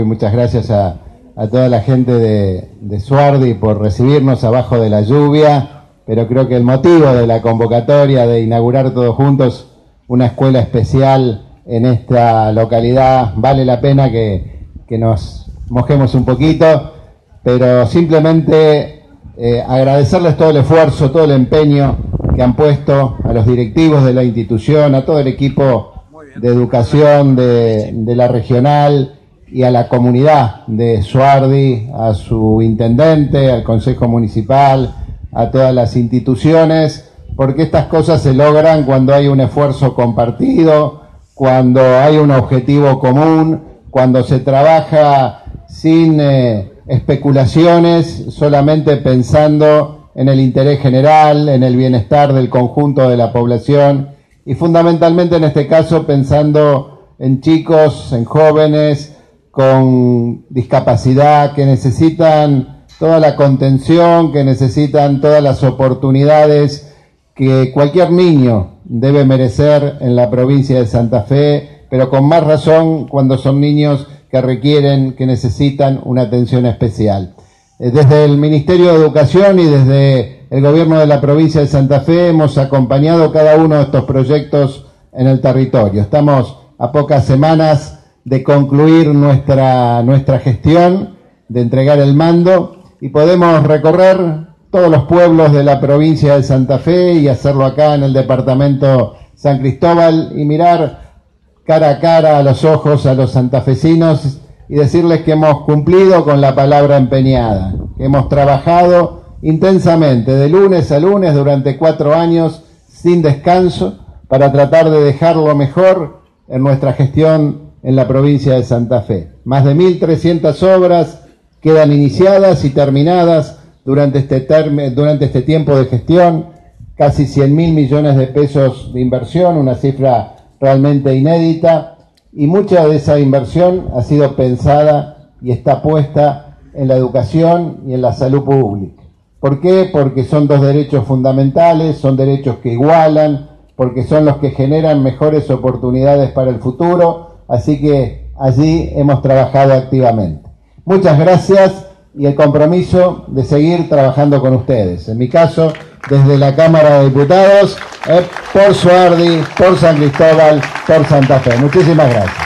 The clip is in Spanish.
Muchas gracias a toda la gente de Suardi por recibirnos abajo de la lluvia, pero creo que el motivo de la convocatoria de inaugurar todos juntos una escuela especial en esta localidad, vale la pena que nos mojemos un poquito, pero simplemente agradecerles todo el esfuerzo, todo el empeño que han puesto a los directivos de la institución, a todo el equipo de educación de la regional y a la comunidad de Suardi, a su intendente, al Consejo Municipal, a todas las instituciones, porque estas cosas se logran cuando hay un esfuerzo compartido, cuando hay un objetivo común, cuando se trabaja sin especulaciones, solamente pensando en el interés general, en el bienestar del conjunto de la población y fundamentalmente en este caso pensando en chicos, en jóvenes con discapacidad que necesitan toda la contención, que necesitan todas las oportunidades que cualquier niño debe merecer en la provincia de Santa Fe, pero con más razón cuando son niños que requieren, que necesitan una atención especial. Desde el Ministerio de Educación y desde el Gobierno de la provincia de Santa Fe hemos acompañado cada uno de estos proyectos en el territorio. Estamos a pocas semanas de concluir nuestra gestión, de entregar el mando y podemos recorrer todos los pueblos de la provincia de Santa Fe y hacerlo acá en el departamento San Cristóbal y mirar cara a cara a los ojos a los santafesinos y decirles que hemos cumplido con la palabra empeñada, que hemos trabajado intensamente de lunes a lunes durante 4 años sin descanso para tratar de dejar lo mejor en nuestra gestión en la provincia de Santa Fe. Más de 1.300 obras quedan iniciadas y terminadas durante este tiempo de gestión, casi 100.000 millones de pesos de inversión, una cifra realmente inédita, y mucha de esa inversión ha sido pensada y está puesta en la educación y en la salud pública. ¿Por qué? Porque son 2 derechos fundamentales, son derechos que igualan, porque son los que generan mejores oportunidades para el futuro, así que allí hemos trabajado activamente. Muchas gracias y el compromiso de seguir trabajando con ustedes. En mi caso, desde la Cámara de Diputados, por Suardi, por San Cristóbal, por Santa Fe. Muchísimas gracias.